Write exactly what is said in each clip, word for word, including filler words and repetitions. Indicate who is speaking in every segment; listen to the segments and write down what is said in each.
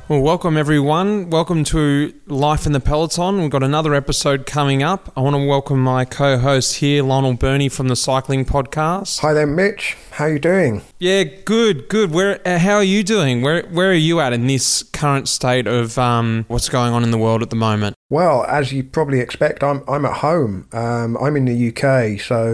Speaker 1: Well, welcome everyone. Welcome to Life in the Peloton. We've got another episode coming up. I want to welcome my co-host here, Lionel Burney from the Cycling Podcast.
Speaker 2: Hi there, Mitch. How are you doing?
Speaker 1: Yeah, good, good. Where? Uh, how are you doing? Where Where are you at in this current state of um, what's going on in the world at the moment?
Speaker 2: Well, as you probably expect, I'm I'm at home. Um, I'm in the U K,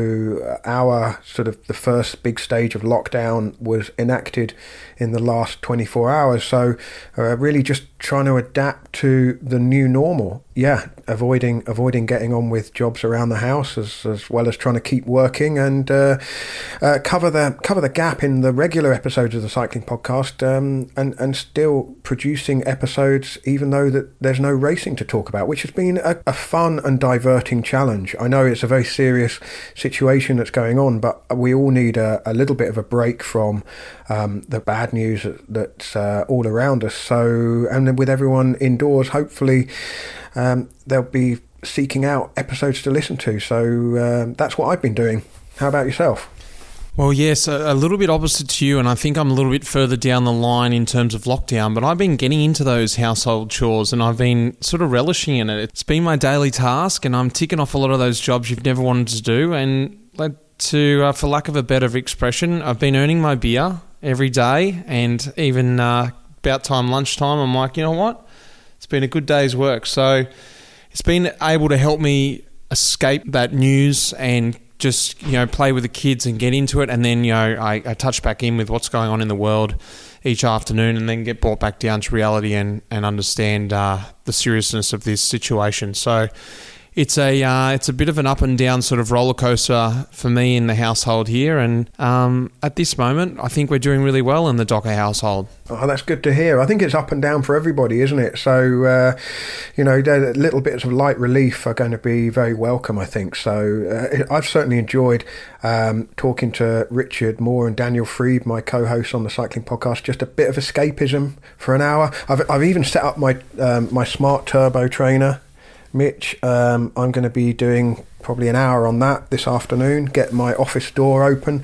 Speaker 2: so our sort of the first big stage of lockdown was enacted in the last twenty-four hours. So uh, really just trying to adapt to the new normal. Yeah, avoiding avoiding getting on with jobs around the house, as as well as trying to keep working and uh, uh, cover the cover the gap in the regular episodes of the Cycling Podcast, um, and and still producing episodes even though that there's no racing to talk about, which has been a, a fun and diverting challenge. I know it's a very serious situation that's going on, but we all need a, a little bit of a break from um, the bad news that's uh, all around us. So, and then with everyone indoors, hopefully um, they'll be seeking out episodes to listen to. So um, that's what I've been doing. How about yourself?
Speaker 1: Well, yes, a, a little bit opposite to you, and I think I'm a little bit further down the line in terms of lockdown, but I've been getting into those household chores and I've been sort of relishing in it. It's been my daily task and I'm ticking off a lot of those jobs you've never wanted to do, and like to, uh, for lack of a better expression, I've been earning my beer every day, and even uh, about time lunchtime, I'm like, you know what? It's been a good day's work. So it's been able to help me escape that news and just, you know, play with the kids and get into it. And then, you know, I, I touch back in with what's going on in the world each afternoon and then get brought back down to reality and, and understand uh, the seriousness of this situation. So it's a uh, it's a bit of an up and down sort of roller coaster for me in the household here. And um, at this moment, I think we're doing really well in the Docker household.
Speaker 2: Oh, that's good to hear. I think it's up and down for everybody, isn't it? So, uh, you know, the little bits of light relief are going to be very welcome, I think. So uh, I've certainly enjoyed um, talking to Richard Moore and Daniel Freed, my co-hosts on the Cycling Podcast, just a bit of escapism for an hour. I've, I've even set up my, um, my smart turbo trainer, Mitch. um, I'm going to be doing probably an hour on that this afternoon, get my office door open,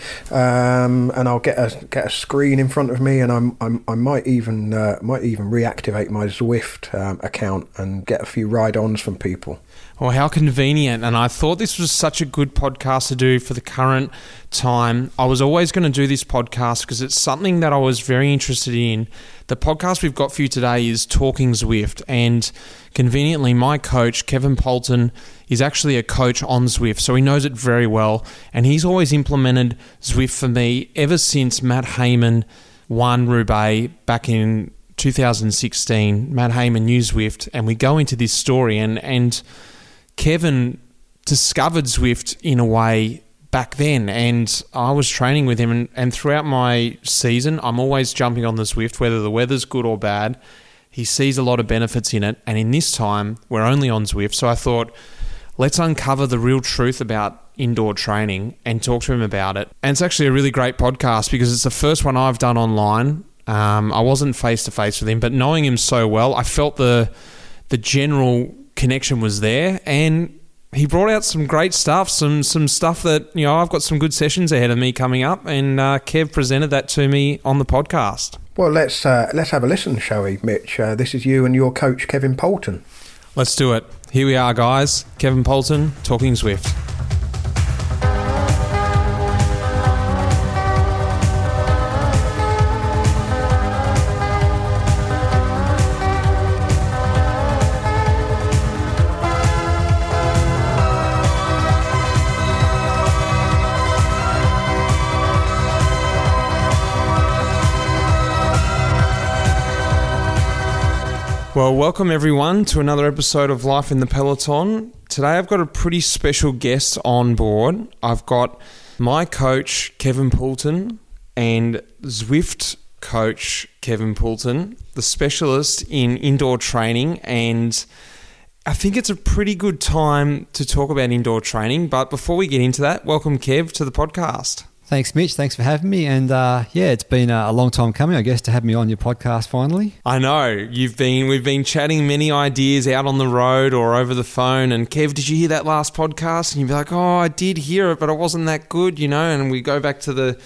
Speaker 2: um, and I'll get a get a screen in front of me, and I'm, I'm I might even uh, might even reactivate my Zwift um, account and get a few ride-ons from people.
Speaker 1: Well, how convenient. And I thought this was such a good podcast to do for the current time. I was always going to do this podcast because it's something that I was very interested in. The podcast we've got for you today is Talking Zwift, and conveniently my coach, Kevin Poulton, is actually a coach on Zwift, so he knows it very well, and he's always implemented Zwift for me ever since Matt Hayman won Roubaix back in two thousand sixteen. Matt Hayman knew Zwift, and we go into this story, and, and Kevin discovered Zwift in a way back then, and I was training with him, and, and throughout my season, I'm always jumping on the Zwift, whether the weather's good or bad. He sees a lot of benefits in it, and in this time, we're only on Zwift, so I thought, let's uncover the real truth about indoor training and talk to him about it. And it's actually a really great podcast because it's the first one I've done online. Um, I wasn't face-to-face with him, but knowing him so well, I felt the the general connection was there, and he brought out some great stuff, some some stuff that, you know, I've got some good sessions ahead of me coming up, and uh, Kev presented that to me on the podcast.
Speaker 2: Well, let's uh, let's have a listen, shall we, Mitch? Uh, this is you and your coach, Kevin Poulton.
Speaker 1: Let's do it. Here we are, guys. Kevin Poulton, Talking Zwift. Well, welcome everyone to another episode of Life in the Peloton. Today I've got a pretty special guest on board. I've got my coach, Kevin Poulton, and Zwift coach, Kevin Poulton, the specialist in indoor training. And I think it's a pretty good time to talk about indoor training. But before we get into that, welcome, Kev, to the podcast.
Speaker 3: Thanks, Mitch. Thanks for having me. And uh, yeah, it's been a long time coming, I guess, to have me on your podcast finally.
Speaker 1: I know. You've been, we've been chatting many ideas out on the road or over the phone. And Kev, did you hear that last podcast? And you'd be like, oh, I did hear it, but it wasn't that good, you know? And we go back to the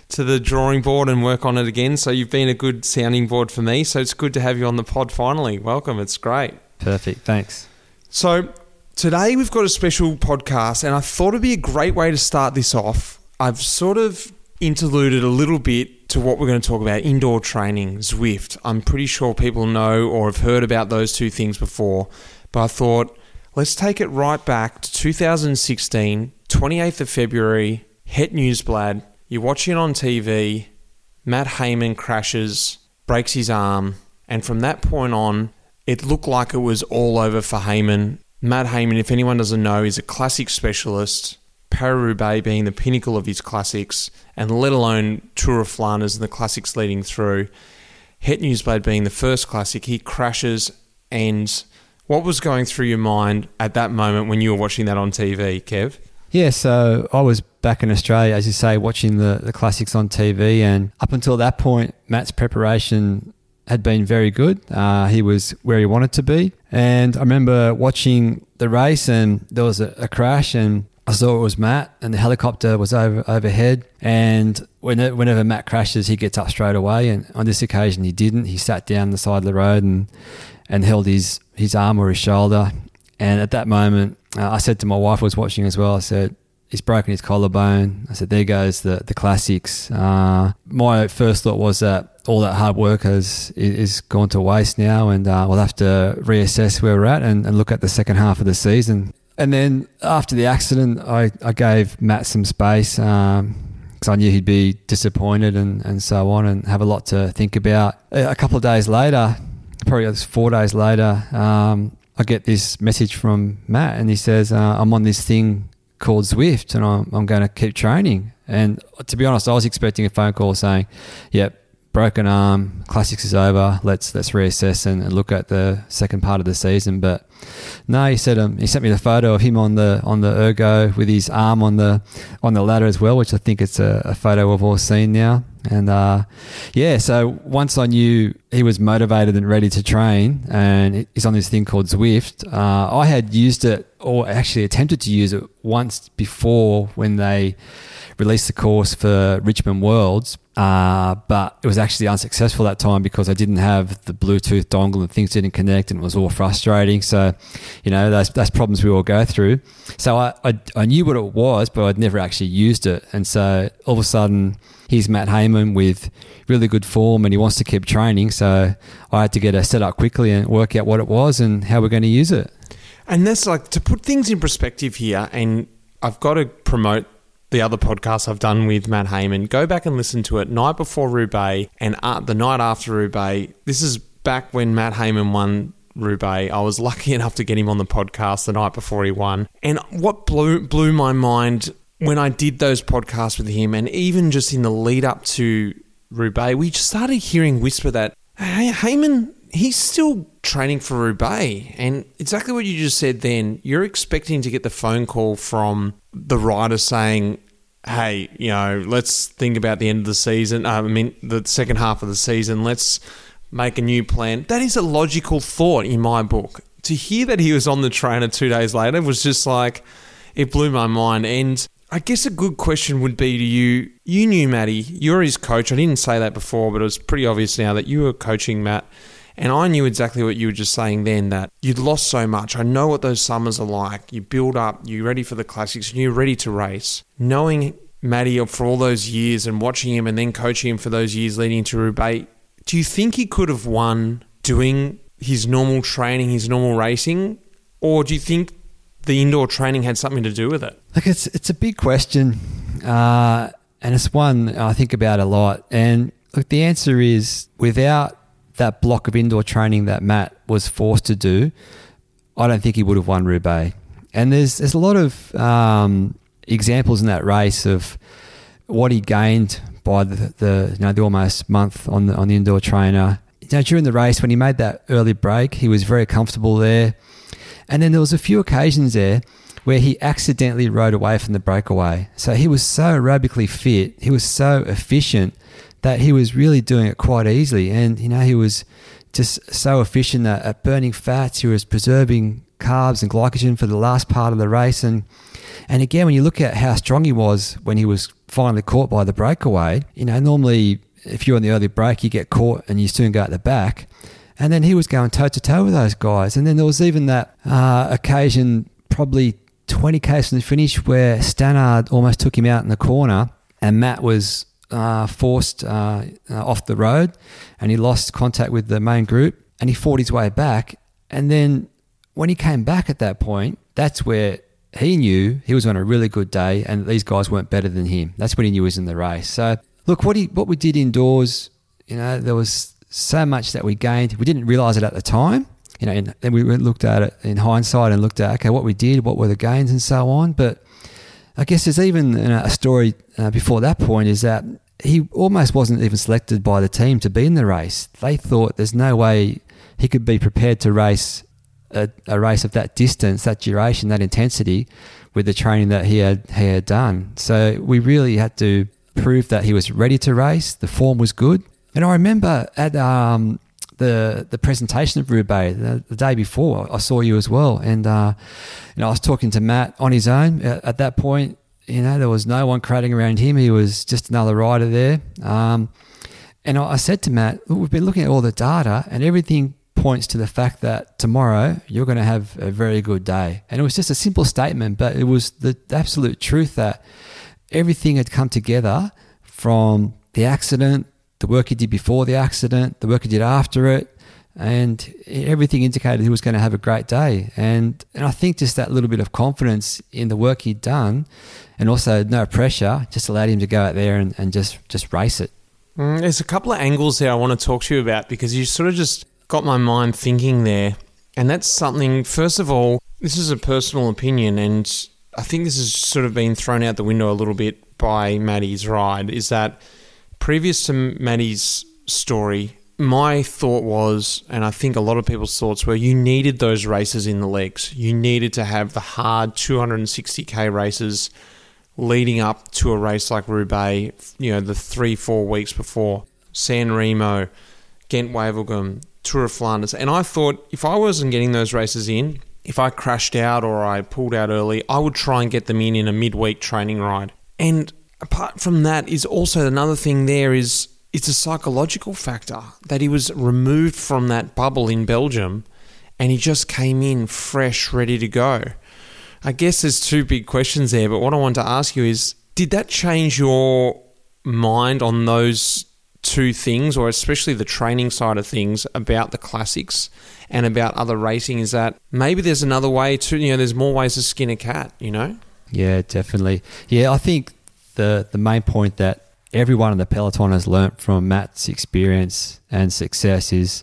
Speaker 1: to the drawing board and work on it again. So you've been a good sounding board for me. So it's good to have you on the pod finally. Welcome. It's great.
Speaker 3: Perfect. Thanks.
Speaker 1: So today we've got a special podcast, and I thought it'd be a great way to start this off. I've sort of interluded a little bit to what we're going to talk about, indoor training, Zwift. I'm pretty sure people know or have heard about those two things before, but I thought let's take it right back to two thousand sixteen, twenty-eighth of February, Het Nieuwsblad. You're watching it on T V, Matt Hayman crashes, breaks his arm, and from that point on, it looked like it was all over for Hayman. Matt Hayman, if anyone doesn't know, is a classic specialist, Paris-Roubaix being the pinnacle of his classics, and let alone Tour of Flanders and the classics leading through. Het Nieuwsblad being the first classic, he crashes. And what was going through your mind at that moment when you were watching that on T V, Kev?
Speaker 3: Yeah, so I was back in Australia, as you say, watching the, the classics on T V, and up until that point, Matt's preparation had been very good. Uh, he was where he wanted to be. And I remember watching the race, and there was a, a crash, and I saw it was Matt, and the helicopter was over overhead. And when, whenever Matt crashes, he gets up straight away. And on this occasion, he didn't. He sat down the side of the road and and held his, his arm or his shoulder. And at that moment, uh, I said to my wife who was watching as well, I said, he's broken his collarbone. I said, there goes the, the classics. Uh, my first thought was that all that hard work has is gone to waste now, and uh, we'll have to reassess where we're at and, and look at the second half of the season. And then after the accident, I, I gave Matt some space because um, I knew he'd be disappointed and, and so on, and have a lot to think about. A couple of days later, probably four days later, um, I get this message from Matt, and he says, uh, I'm on this thing called Zwift, and I'm, I'm going to keep training. And to be honest, I was expecting a phone call saying, yep, broken arm, classics is over, let's let's reassess and, and look at the second part of the season. But no, he said um, he sent me the photo of him on the on the ergo with his arm on the on the ladder as well, which I think it's a, a photo we've all seen now. And uh, yeah, so once I knew he was motivated and ready to train, and he's on this thing called Zwift, uh, I had used it, or actually attempted to use it once before when they released the course for Richmond Worlds. Uh, but it was actually unsuccessful that time because I didn't have the Bluetooth dongle and things didn't connect, and it was all frustrating. So, you know, those, those problems we all go through. So I, I, I knew what it was, but I'd never actually used it. And so all of a sudden, here's Matt Hayman with really good form, and he wants to keep training. So I had to get it set up quickly and work out what it was and how we're going to use it.
Speaker 1: And that's like, to put things in perspective here, and I've got to promote the other podcasts I've done with Matt Hayman. Go back and listen to it night before Roubaix and uh, the night after Roubaix. This is back when Matt Hayman won Roubaix. I was lucky enough to get him on the podcast the night before he won. And what blew blew my mind when I did those podcasts with him, and even just in the lead up to Roubaix, we just started hearing whisper that, hey, Hayman, he's still training for Roubaix. And exactly what you just said then, you're expecting to get the phone call from the rider saying, hey, you know, let's think about the end of the season. I mean, the second half of the season, let's make a new plan. That is a logical thought in my book. To hear that he was on the trainer two days later was just like, it blew my mind. And I guess a good question would be to you, you knew Matty, you're his coach. I didn't say that before, but it was pretty obvious now that you were coaching Matt. And I knew exactly what you were just saying then, that you'd lost so much. I know what those summers are like. You build up, you're ready for the classics, and you're ready to race. Knowing Matty for all those years and watching him and then coaching him for those years leading to Roubaix, do you think he could have won doing his normal training, his normal racing? Or do you think the indoor training had something to do with it?
Speaker 3: Look, it's, it's a big question, uh, and it's one I think about a lot. And look, the answer is, without that block of indoor training that Matt was forced to do, I don't think he would have won Roubaix. And there's there's a lot of um, examples in that race of what he gained by the, the you know the almost month on the on the indoor trainer. You know, during the race when he made that early break, he was very comfortable there. And then there was a few occasions there where he accidentally rode away from the breakaway. So he was so aerobically fit, he was so efficient that he was really doing it quite easily. And, you know, he was just so efficient at, at burning fats. He was preserving carbs and glycogen for the last part of the race. And and again, when you look at how strong he was when he was finally caught by the breakaway, you know, normally if you're on the early break, you get caught and you soon go at the back. And then he was going toe-to-toe with those guys. And then there was even that uh, occasion, probably twenty Ks from the finish, where Stannard almost took him out in the corner and Matt was uh, forced uh, uh, off the road and he lost contact with the main group and he fought his way back. And then when he came back at that point, that's where he knew he was on a really good day and these guys weren't better than him. That's when he knew he was in the race. So, look, what he what we did indoors, you know, there was so much that we gained. We didn't realise it at the time, you know, and then we looked at it in hindsight and looked at, okay, what we did, what were the gains and so on. But I guess there's even you know, a story uh, before that point is that he almost wasn't even selected by the team to be in the race. They thought there's no way he could be prepared to race A, a race of that distance, that duration, that intensity with the training that he had he had done. So we really had to prove that he was ready to race. The form was good. And I remember at um, the the presentation of Roubaix, the, the day before, I saw you as well. And uh, you know, I was talking to Matt on his own. At, at that point, you know, there was no one crowding around him. He was just another rider there. Um, and I, I said to Matt, look, we've been looking at all the data and everything points to the fact that tomorrow you're going to have a very good day. And it was just a simple statement, but it was the absolute truth that everything had come together from the accident, the work he did before the accident, the work he did after it, and everything indicated he was going to have a great day. And and I think just that little bit of confidence in the work he'd done and also no pressure just allowed him to go out there and, and just, just race it.
Speaker 1: Mm, there's a couple of angles there I want to talk to you about because you sort of just got my mind thinking there. And that's something, first of all, this is a personal opinion, and I think this has sort of been thrown out the window a little bit by Maddie's ride, is that previous to Maddie's story, my thought was, and I think a lot of people's thoughts were, you needed those races in the legs. You needed to have the hard two hundred sixty K races leading up to a race like Roubaix, you know, the three, four weeks before. San Remo, Ghent-Wevelgem, Tour of Flanders. And I thought if I wasn't getting those races in, if I crashed out or I pulled out early, I would try and get them in in a midweek training ride. And apart from that is also another thing there is it's a psychological factor that he was removed from that bubble in Belgium and he just came in fresh, ready to go. I guess there's two big questions there, but what I want to ask you is, did that change your mind on those two things, or especially the training side of things about the classics and about other racing, is that maybe there's another way to, you know, there's more ways to skin a cat, you know?
Speaker 3: Yeah, definitely. Yeah, I think the, the main point that everyone in the peloton has learnt from Matt's experience and success is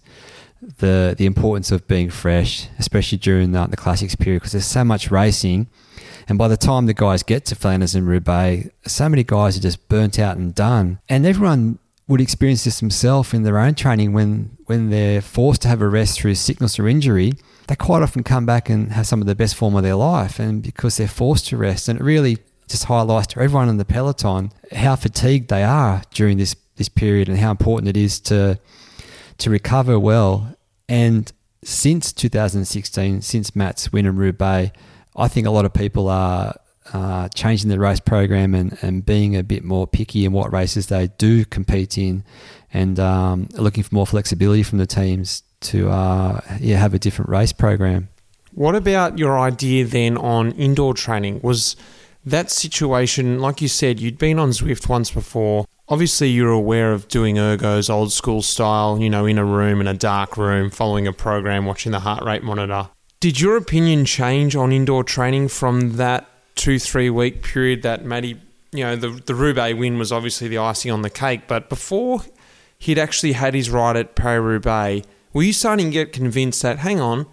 Speaker 3: the the importance of being fresh, especially during the, the classics period, because there's so much racing. And by the time the guys get to Flanders and Roubaix, so many guys are just burnt out and done. And everyone would experience this themselves in their own training when, when they're forced to have a rest through sickness or injury. They quite often come back and have some of the best form of their life, and because they're forced to rest. And it really just highlights to everyone in the peloton how fatigued they are during this, this period and how important it is to to recover well. And since two thousand sixteen, since Matt's win in Roubaix, I think a lot of people are uh, changing their race program and, and being a bit more picky in what races they do compete in, and um, looking for more flexibility from the teams to uh, yeah, have a different race program.
Speaker 1: What about your idea then on indoor training? Was that situation, like you said, you'd been on Zwift once before. Obviously, you're aware of doing ergos old school style, you know, in a room, in a dark room, following a program, watching the heart rate monitor. Did your opinion change on indoor training from that two, three week period that Maddie, you know, the, the Roubaix win was obviously the icing on the cake, but before he'd actually had his ride at Paris-Roubaix, were you starting to get convinced that, hang on,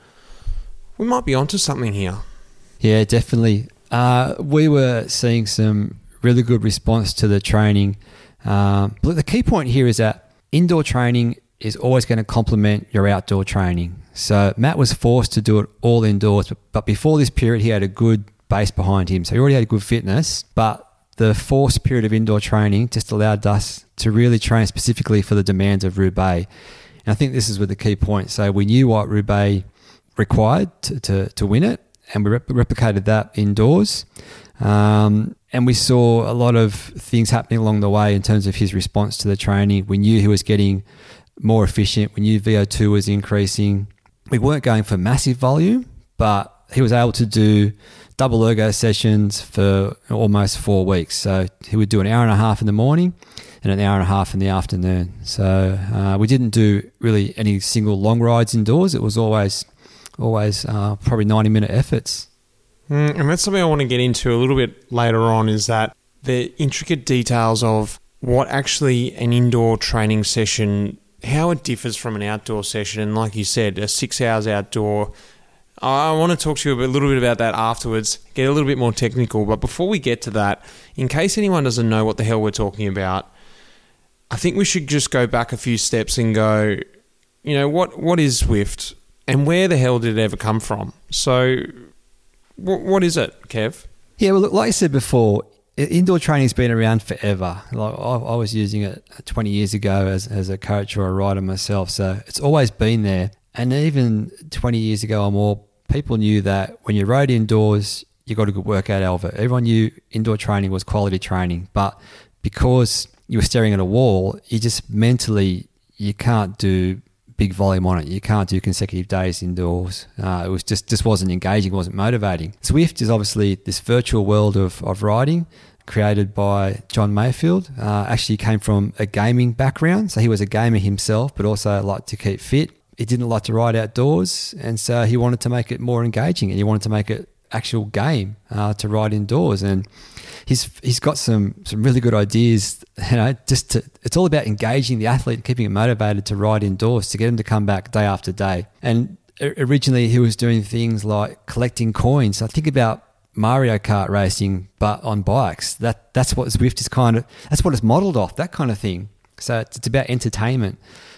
Speaker 1: we might be onto something here?
Speaker 3: Yeah, definitely. Uh, we were seeing some really good response to the training. Um, but the key point here is that indoor training is always going to complement your outdoor training. So Matt was forced to do it all indoors, but, but before this period, he had a good base behind him. So he already had good fitness, but the forced period of indoor training just allowed us to really train specifically for the demands of Roubaix. And I think this is with the key point. So we knew what Roubaix required to, to, to win it, and we rep- replicated that indoors. Um, and we saw a lot of things happening along the way in terms of his response to the training. We knew he was getting more efficient. We knew V O two was increasing. We weren't going for massive volume, but he was able to do double ergo sessions for almost four weeks. So he would do an hour and a half in the morning and an hour and a half in the afternoon. So uh, we didn't do really any single long rides indoors. It was always, always uh, probably ninety minute efforts.
Speaker 1: Mm, and that's something I want to get into a little bit later on, is that the intricate details of what actually an indoor training session, how it differs from an outdoor session. And like you said, a six hours outdoor, I want to talk to you a little bit about that afterwards, get a little bit more technical. But before we get to that, in case anyone doesn't know what the hell we're talking about, I think we should just go back a few steps and go, you know, what what is Zwift and where the hell did it ever come from? So what what is it, Kev?
Speaker 3: Yeah, well, like I said before, indoor training's been around forever. Like I, I was using it twenty years ago as, as a coach or a rider myself, so it's always been there. And even twenty years ago or more, people knew that when you rode indoors, you got a good workout out of it. Everyone knew indoor training was quality training, but because you were staring at a wall, you just mentally, you can't do big volume on it. You can't do consecutive days indoors. Uh, it was just, just wasn't engaging, wasn't motivating. Zwift is obviously this virtual world of, of riding created by John Mayfield. Uh, actually came from a gaming background. So he was a gamer himself, but also liked to keep fit. He didn't like to ride outdoors, and so he wanted to make it more engaging, and he wanted to make it actual game uh, to ride indoors. And he's he's got some some really good ideas. You know, just to, it's all about engaging the athlete, keeping him motivated to ride indoors, to get him to come back day after day. And originally, he was doing things like collecting coins. So think about Mario Kart racing, but on bikes. That that's what Zwift is kind of. That's what it's modelled off. That kind of thing. So it's, it's about entertainment.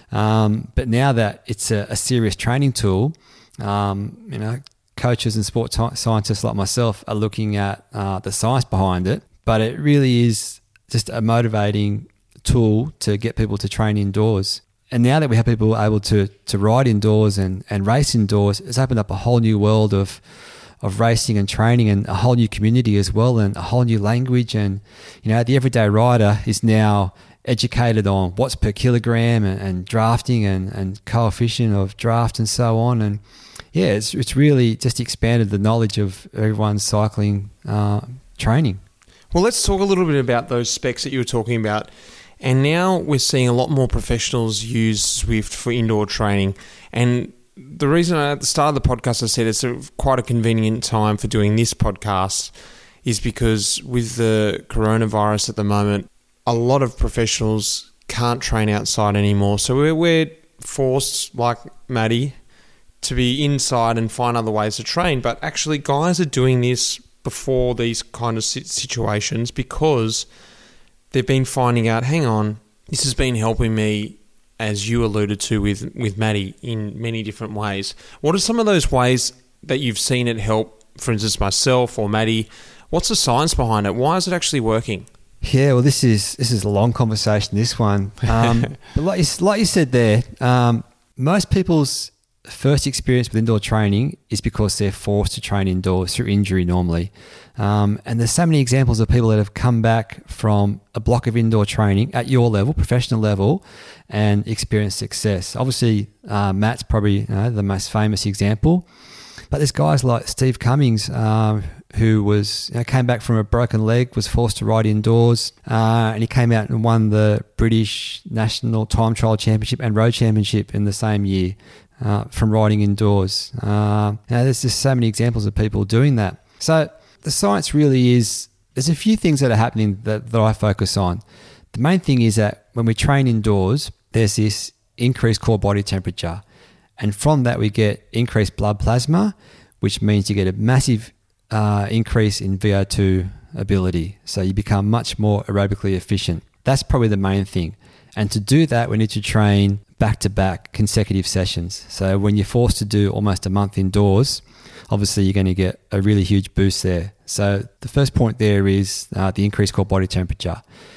Speaker 3: Um, but now that it's a, a serious training tool, um, you know, coaches and sport t- scientists like myself are looking at uh, the science behind it. But it really is just a motivating tool to get people to train indoors. And now that we have people able to to ride indoors and, and race indoors, it's opened up a whole new world of of racing and training, and a whole new community as well, and a whole new language. And, you know, the everyday rider is now educated on watts per kilogram and, and drafting and, and coefficient of draft and so on. And yeah, it's it's really just expanded the knowledge of everyone's cycling uh, training.
Speaker 1: Well, let's talk a little bit about those specs that you were talking about. And now we're seeing a lot more professionals use Zwift for indoor training. And the reason I, at the start of the podcast I said it's a, quite a convenient time for doing this podcast is because with the coronavirus at the moment, a lot of professionals can't train outside anymore. So we're, we're forced, like Maddie, to be inside and find other ways to train. But actually, guys are doing this before these kind of situations because they've been finding out, hang on, this has been helping me, as you alluded to with, with Maddie, in many different ways. What are some of those ways that you've seen it help, for instance, myself or Maddie? What's the science behind it? Why is it actually working?
Speaker 3: Yeah, well, this is this is a long conversation, this one. Um, but like you, like you said there, um, most people's first experience with indoor training is because they're forced to train indoors through injury normally. Um, and there's so many examples of people that have come back from a block of indoor training at your level, professional level, and experienced success. Obviously, uh, Matt's probably you know, the most famous example. But there's guys like Steve Cummings, um, who was you know, came back from a broken leg, was forced to ride indoors, uh, and he came out and won the British National Time Trial Championship and Road Championship in the same year uh, from riding indoors. Uh, you know, there's just so many examples of people doing that. So the science really is, there's a few things that are happening that, that I focus on. The main thing is that when we train indoors, there's this increased core body temperature. And from that, we get increased blood plasma, which means you get a massive uh, increase in V O two ability. So you become much more aerobically efficient. That's probably the main thing. And to do that, we need to train back-to-back consecutive sessions. So when you're forced to do almost a month indoors, obviously you're going to get a really huge boost there. So the first point there is uh, the increased core body temperature.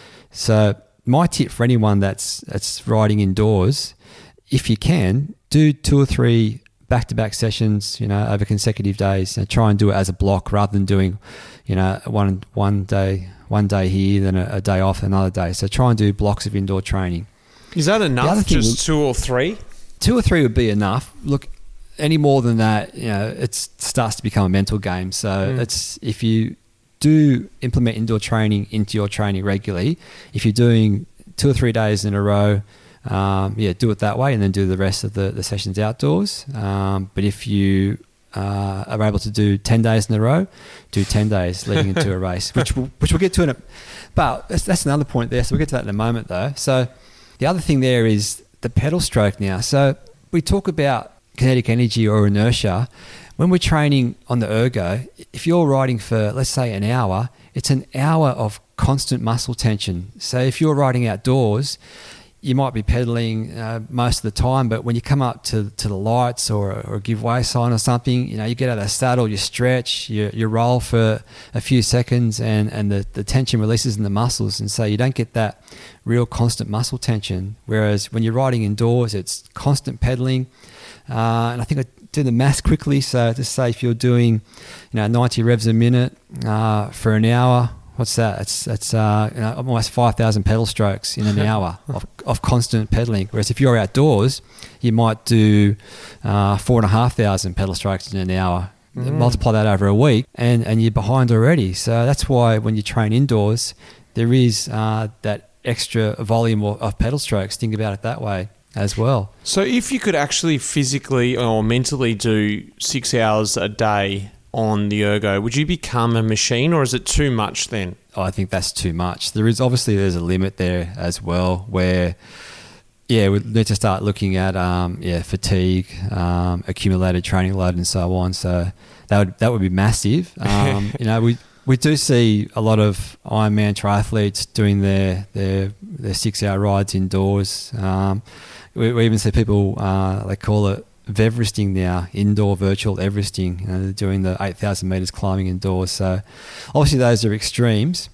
Speaker 3: So my tip for anyone that's that's riding indoors, if you can, do two or three back-to-back sessions, you know, over consecutive days. And try and do it as a block rather than doing, you know, one one day one day here, then a, a day off, another day. So try and do blocks of indoor training.
Speaker 1: Is that enough? Just two or three?
Speaker 3: Two or three would be enough. Look, any more than that, you know, it starts to become a mental game. So mm. it's if you do implement indoor training into your training regularly, if you're doing two or three days in a row, um, yeah, do it that way, and then do the rest of the, the sessions outdoors. Um, but if you uh, are able to do ten days in a row, do ten days leading into a race, which we'll, which we'll get to in a. But that's, that's another point there. So we'll get to that in a moment, though. So the other thing there is the pedal stroke now. So we talk about kinetic energy or inertia. When we're training on the ergo, if you're riding for, let's say, an hour, it's an hour of constant muscle tension. So if you're riding outdoors, you might be pedaling uh, most of the time, but when you come up to, to the lights or, or a give way sign or something, you know, you get out of the saddle, you stretch, you, you roll for a few seconds, and, and the, the tension releases in the muscles. And so you don't get that real constant muscle tension. Whereas when you're riding indoors, it's constant pedaling. Uh, and I think I do the maths quickly. So to say if you're doing, you know, ninety revs a minute uh, for an hour, what's that? It's it's uh, you know, almost five thousand pedal strokes in an hour of, of constant pedaling. Whereas if you're outdoors, you might do uh, four and a half thousand pedal strokes in an hour. Mm. Multiply that over a week, and, and you're behind already. So that's why when you train indoors, there is uh, that extra volume of, of pedal strokes. Think about it that way as well.
Speaker 1: So if you could actually physically or mentally do six hours a day on the ergo, would you become a machine, or is it too much then?
Speaker 3: Oh, I think that's too much. There is obviously there's a limit there as well, where yeah, we need to start looking at um, yeah fatigue, um, accumulated training load, and so on. So that would that would be massive. Um, you know, we we do see a lot of Ironman triathletes doing their their their six hour rides indoors. Um, we, we even see people uh, they call it Everesting now, indoor virtual Everesting. You know, they're doing the eight thousand meters climbing indoors. So obviously those are extremes,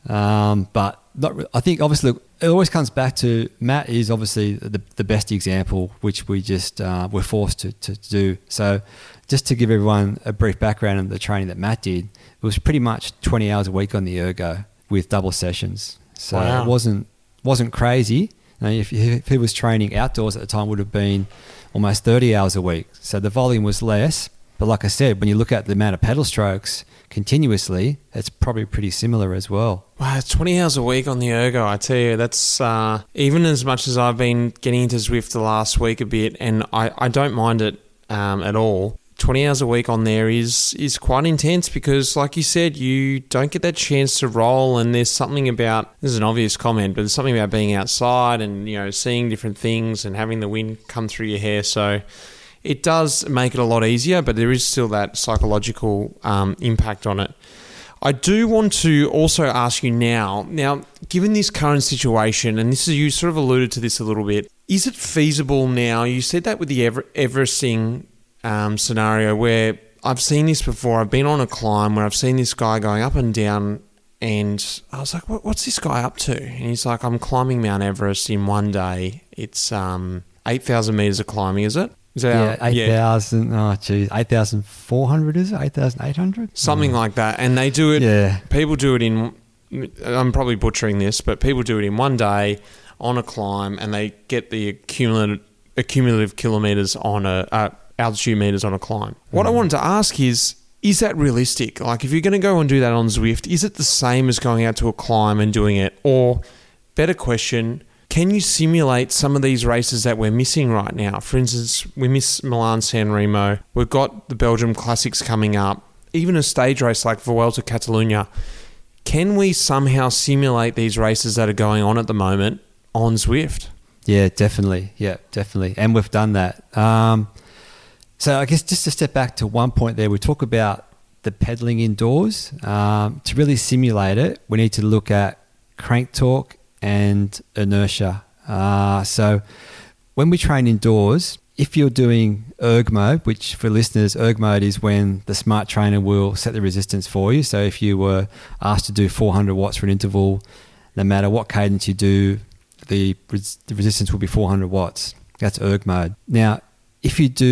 Speaker 3: um, but not, I think obviously it always comes back to Matt is obviously the, the best example, which we just uh, were forced to, to do. So just to give everyone a brief background on the training that Matt did, it was pretty much twenty hours a week on the ergo with double sessions. So wow. it wasn't wasn't crazy. You know, if, if he was training outdoors at the time, it would have been almost thirty hours a week. So the volume was less. But like I said, when you look at the amount of pedal strokes continuously, it's probably pretty similar as well.
Speaker 1: Wow, twenty hours a week on the ergo, I tell you, that's uh, even as much as I've been getting into Zwift the last week a bit, and I, I don't mind it um, at all. twenty hours a week on there is is quite intense because, like you said, you don't get that chance to roll, and there's something about, this is an obvious comment, but there's something about being outside and, you know, seeing different things and having the wind come through your hair. So it does make it a lot easier, but there is still that psychological um, impact on it. I do want to also ask you now, now, given this current situation, and this is, you sort of alluded to this a little bit, is it feasible now? You said that with the Ever- Everesting Um, scenario where I've seen this before. I've been on a climb where I've seen this guy going up and down, and I was like, what, what's this guy up to? And he's like, I'm climbing Mount Everest in one day. It's um, eight thousand metres of climbing, is it? Is that
Speaker 3: yeah, eight thousand, yeah. oh geez, eight thousand four hundred is it? eight thousand eight hundred?
Speaker 1: Something
Speaker 3: oh.
Speaker 1: like that. And they do it,
Speaker 3: yeah.
Speaker 1: people do it in, I'm probably butchering this, but people do it in one day on a climb, and they get the accumulative, accumulative kilometres on a, uh, altitude meters on a climb. What mm. I wanted to ask is, is that realistic? Like, if you're going to go and do that on Zwift, is it the same as going out to a climb and doing it? Or, better question, can you simulate some of these races that we're missing right now? For instance, we miss Milan-San Remo. We've got the Belgium Classics coming up. Even a stage race like Vuelta Catalunya. Can we somehow simulate these races that are going on at the moment on Zwift?
Speaker 3: Yeah, definitely. Yeah, definitely. And we've done that. Um... So I guess just to step back to one point there, we talk about the pedaling indoors. Um, to really simulate it, we need to look at crank torque and inertia. Uh, so when we train indoors, if you're doing erg mode, which for listeners, erg mode is when the smart trainer will set the resistance for you. So if you were asked to do four hundred watts for an interval, no matter what cadence you do, the, res- the resistance will be four hundred watts. That's erg mode. Now, if you do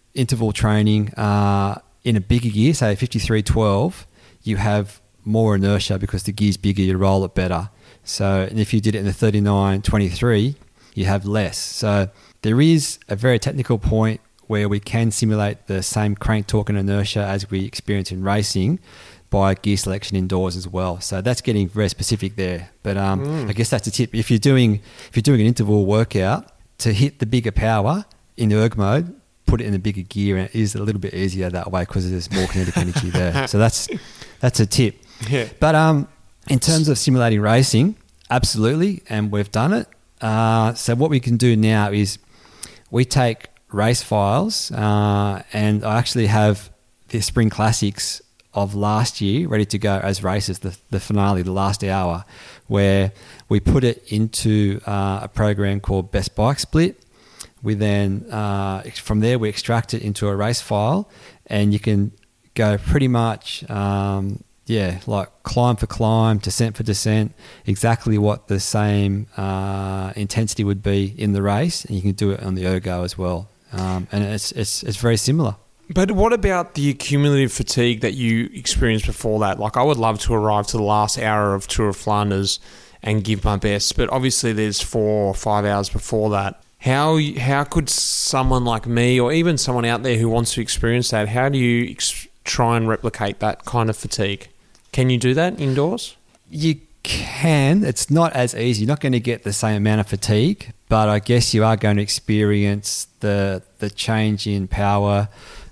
Speaker 3: interval training uh, in a bigger gear, say fifty-three twelve, you have more inertia because the gear's bigger, you roll it better. So, and if you did it in the thirty-nine twenty-three, you have less. So there is a very technical point where we can simulate the same crank torque and inertia as we experience in racing by gear selection indoors as well. So that's getting very specific there. But um, mm. I guess that's a tip. If you're doing if you're doing an interval workout, to hit the bigger power in erg mode, put it in a bigger gear, and it is a little bit easier that way because there's more kinetic energy there. So that's that's a tip.
Speaker 1: Yeah.
Speaker 3: But um, in terms of simulating racing, absolutely, and we've done it. Uh, so what we can do now is we take race files, uh, and I actually have the Spring Classics of last year ready to go as races, the, the finale, the last hour, where we put it into uh, a program called Best Bike Split. We then, uh, from there, we extract it into a race file, and you can go pretty much, um, yeah, like climb for climb, descent for descent, exactly what the same uh, intensity would be in the race, and you can do it on the ergo as well. Um, and it's it's it's very similar.
Speaker 1: But what about the accumulative fatigue that you experienced before that? Like, I would love to arrive to the last hour of Tour of Flanders and give my best, but obviously there's four or five hours before that. How how could someone like me, or even someone out there who wants to experience that, how do you ex- try and replicate that kind of fatigue? Can you do that indoors?
Speaker 3: You can. It's not as easy. You're not going to get the same amount of fatigue, but I guess you are going to experience the the change in power,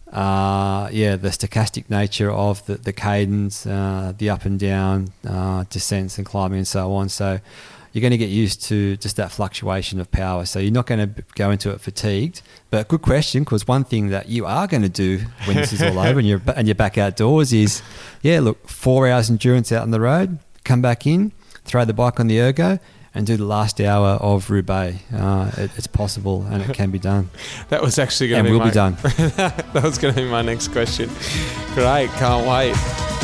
Speaker 3: uh, yeah, the stochastic nature of the, the cadence, uh, the up and down, uh, descents and climbing and so on. So you're going to get used to just that fluctuation of power. So you're not going to go into it fatigued. But good question, because one thing that you are going to do when this is all over and you're, and you're back outdoors is, yeah, look, four hours endurance out on the road, come back in, throw the bike on the ergo, and do the last hour of Roubaix. Uh, it, it's possible, and it can be done.
Speaker 1: That was actually going to
Speaker 3: be
Speaker 1: will
Speaker 3: my, be done.
Speaker 1: That was going to be my next question. Great, can't wait.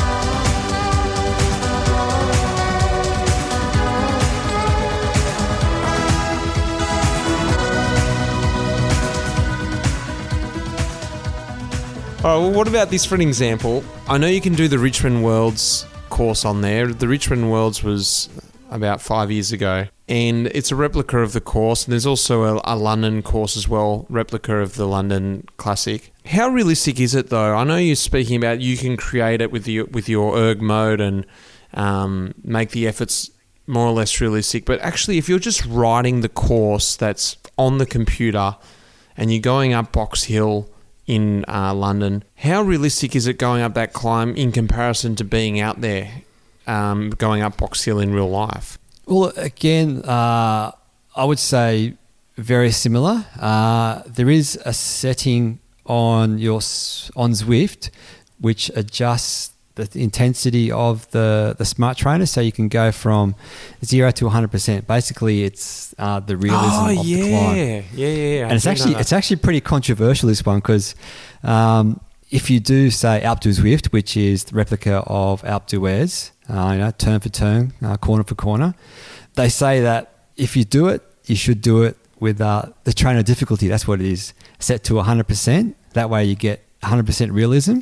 Speaker 1: All right, well, what about this for an example? I know you can do the Richmond Worlds course on there. The Richmond Worlds was about five years ago, and it's a replica of the course, and there's also a, a London course as well, replica of the London Classic. How realistic is it though? I know you're speaking about you can create it with your, with your erg mode and um, make the efforts more or less realistic, but actually if you're just writing the course that's on the computer and you're going up Box Hill in uh, London, how realistic is it going up that climb in comparison to being out there, um, going up Box Hill in real life?
Speaker 3: Well, again, uh, I would say very similar. Uh, there is a setting on your on Zwift which adjusts the intensity of the, the smart trainer, so you can go from zero to one hundred percent. Basically, it's uh, the realism
Speaker 1: oh,
Speaker 3: of
Speaker 1: yeah.
Speaker 3: the climb.
Speaker 1: Yeah, yeah, yeah.
Speaker 3: And it's actually it's actually pretty controversial, this one, because um, if you do say Alpe du Zwift, which is the replica of Alpe d'Huez, uh, you know, turn for turn, uh, corner for corner, they say that if you do it, you should do it with uh, the trainer difficulty. That's what it is, set to one hundred percent. That way, you get one hundred percent realism.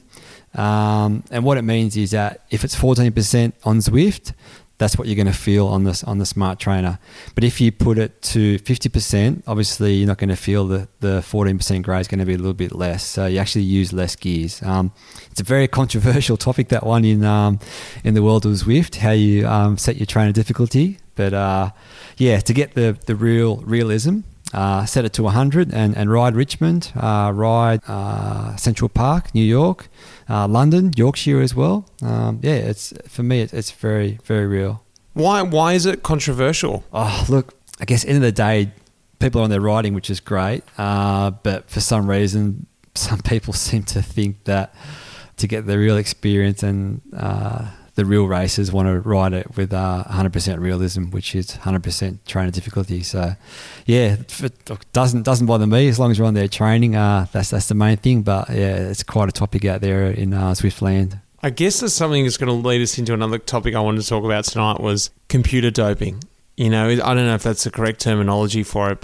Speaker 3: Um, and what it means is that if it's fourteen percent on Zwift, that's what you're going to feel on this on the smart trainer. But if you put it to fifty percent, obviously you're not going to feel the, the fourteen percent grade is going to be a little bit less. So you actually use less gears. Um, it's a very controversial topic, that one, in um, in the world of Zwift, how you um, set your trainer difficulty. But uh, yeah, to get the, the real realism, uh, set it to one hundred and, and ride Richmond, uh, ride uh, Central Park, New York, Uh, London, Yorkshire as well. Um, yeah, it's for me, it's, it's very, very real.
Speaker 1: Why? Why is it controversial?
Speaker 3: Oh, look, I guess end of the day, people are on their riding, which is great. Uh, but for some reason, some people seem to think that to get the real experience and uh, the real racers want to ride it with uh, one hundred percent realism, which is one hundred percent trainer difficulty. So, yeah, it doesn't doesn't bother me as long as you're on there training. Uh, that's that's the main thing. But yeah, it's quite a topic out there in uh, Zwiftland.
Speaker 1: I guess there's something that's going to lead us into another topic I wanted to talk about tonight, was computer doping. You know, I don't know if that's the correct terminology for it, but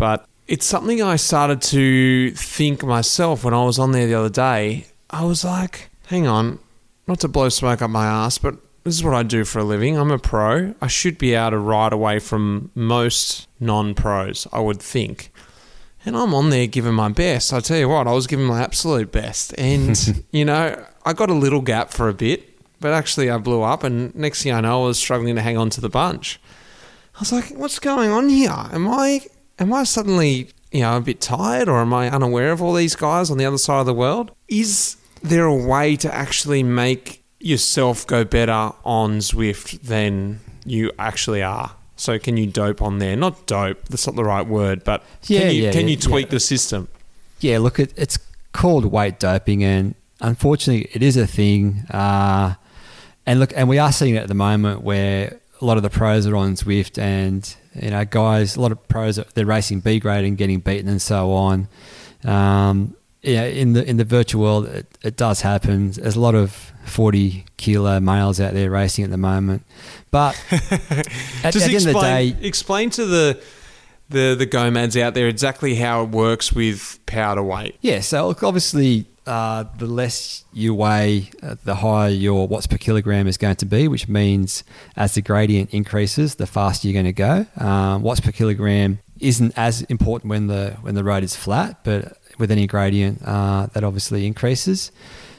Speaker 1: it's something I started to think myself when I was on there the other day. I was like, hang on, not to blow smoke up my ass, but this is what I do for a living. I'm a pro. I should be able to ride away from most non-pros, I would think. And I'm on there giving my best. I tell you what, I was giving my absolute best. And, you know, I got a little gap for a bit, but actually I blew up. And next thing I know, I was struggling to hang on to the bunch. I was like, what's going on here? Am I am I suddenly, you know, a bit tired, or am I unaware of all these guys on the other side of the world? Is there a way to actually make yourself go better on Zwift than you actually are? So can you dope on there? Not dope, that's not the right word, but
Speaker 3: yeah,
Speaker 1: can you,
Speaker 3: yeah,
Speaker 1: can
Speaker 3: yeah,
Speaker 1: you tweak
Speaker 3: yeah.
Speaker 1: the system?
Speaker 3: Yeah, look, it, it's called weight doping, and unfortunately it is a thing. Uh, and look, and we are seeing it at the moment where a lot of the pros are on Zwift, and you know, guys, a lot of pros are, they're racing B grade and getting beaten and so on. Um, yeah, in the in the virtual world, it, it does happen. There's a lot of forty kilo males out there racing at the moment, but at,
Speaker 1: Just
Speaker 3: at the end of the day,
Speaker 1: explain to the the the gomads out there exactly how it works with power to weight.
Speaker 3: yeah. So look, obviously, uh, the less you weigh, uh, the higher your watts per kilogram is going to be, which means as the gradient increases, the faster you're going to go. Um, watts per kilogram isn't as important when the when the road is flat, but with any gradient, uh, that obviously increases.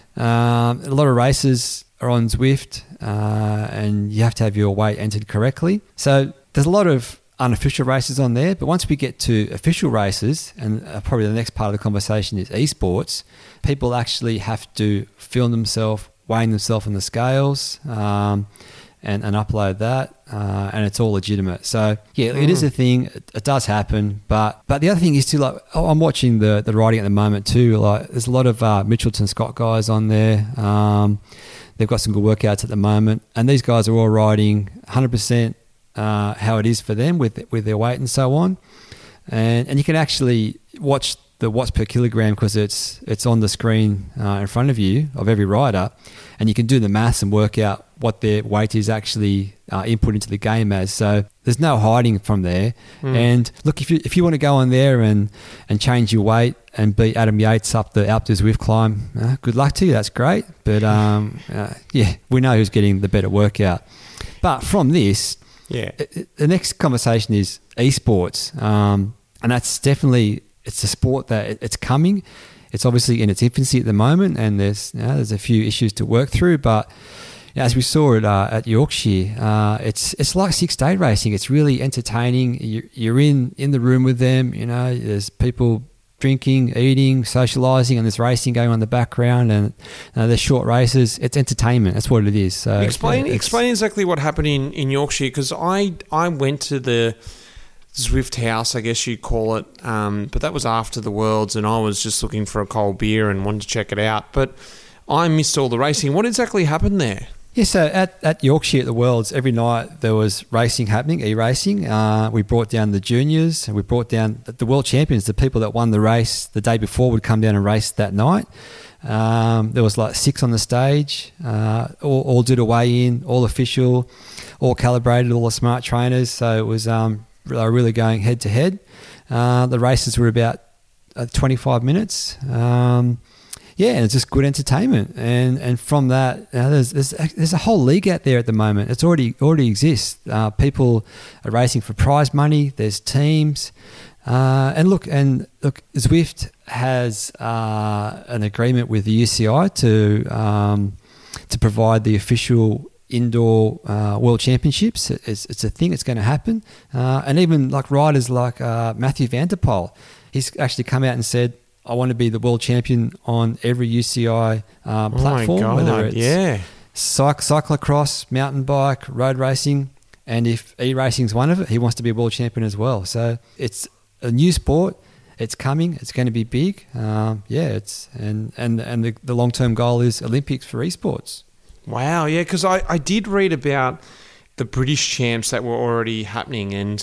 Speaker 3: Um, a lot of races are on Zwift, uh, and you have to have your weight entered correctly. So there's a lot of unofficial races on there, but once we get to official races, and uh, probably the next part of the conversation is esports, people actually have to film themselves, weighing themselves on the scales, um, and, and upload that, uh, and it's all legitimate. So yeah, mm. it is a thing. It, it does happen, but but the other thing is too, like, oh, I'm watching the the riding at the moment too. Like, there's a lot of uh, Mitchelton Scott guys on there. Um, they've got some good workouts at the moment, and these guys are all riding one hundred percent uh, how it is for them with with their weight and so on. And and you can actually watch the watts per kilogram because it's it's on the screen uh, in front of you of every rider, and you can do the maths and work out what their weight is actually uh, input into the game as. So there's no hiding from there. Mm. And look, if you if you want to go on there and, and change your weight and beat Adam Yates up the Alpe d'Huez Zwift climb, uh, good luck to you. That's great. But um, uh, yeah, we know who's getting the better workout. But from this,
Speaker 1: yeah,
Speaker 3: it, the next conversation is esports, um, and that's definitely, it's a sport that it, it's coming. It's obviously in its infancy at the moment, and there's you know, there's a few issues to work through. But you know, as we saw it uh, at Yorkshire, uh, it's it's like six-day racing. It's really entertaining. You're, you're in, in the room with them. You know, there's people drinking, eating, socialising, and there's racing going on in the background, and uh, there's short races. It's entertainment. That's what it is. So
Speaker 1: explain
Speaker 3: yeah,
Speaker 1: explain exactly what happened in, in Yorkshire, because I I went to the Zwift house, I guess you'd call it, um, but that was after the Worlds, and I was just looking for a cold beer and wanted to check it out. But I missed all the racing. What exactly happened there?
Speaker 3: Yeah, so at, at Yorkshire at the Worlds, every night there was racing happening, e-racing. Uh, we brought down the juniors, and we brought down the world champions, the people that won the race the day before would come down and race that night. Um, there was like six on the stage, uh, all, all did a weigh-in, all official, all calibrated, all the smart trainers. So it was um, they were really going head-to-head. Uh, the races were about uh, twenty-five minutes. Um Yeah, and it's just good entertainment, and and from that, you know, there's, there's there's a whole league out there at the moment. It's already already exists. Uh, people are racing for prize money. There's teams, uh, and look and look. Zwift has uh, an agreement with the U C I to um, to provide the official indoor uh, world championships. It's, it's a thing. It's going to happen, uh, and even like riders like uh, Matthew Van der Poel, he's actually come out and said, I want to be the world champion on every U C I uh, platform,
Speaker 1: oh my God,
Speaker 3: whether it's
Speaker 1: yeah.
Speaker 3: cyc- cyclocross, mountain bike, road racing, and if e-racing is one of it, he wants to be a world champion as well. So it's a new sport. It's coming. It's going to be big. Um, yeah, it's and and and the, the long-term goal is Olympics for esports.
Speaker 1: Wow, yeah, because I, I did read about the British champs that were already happening, and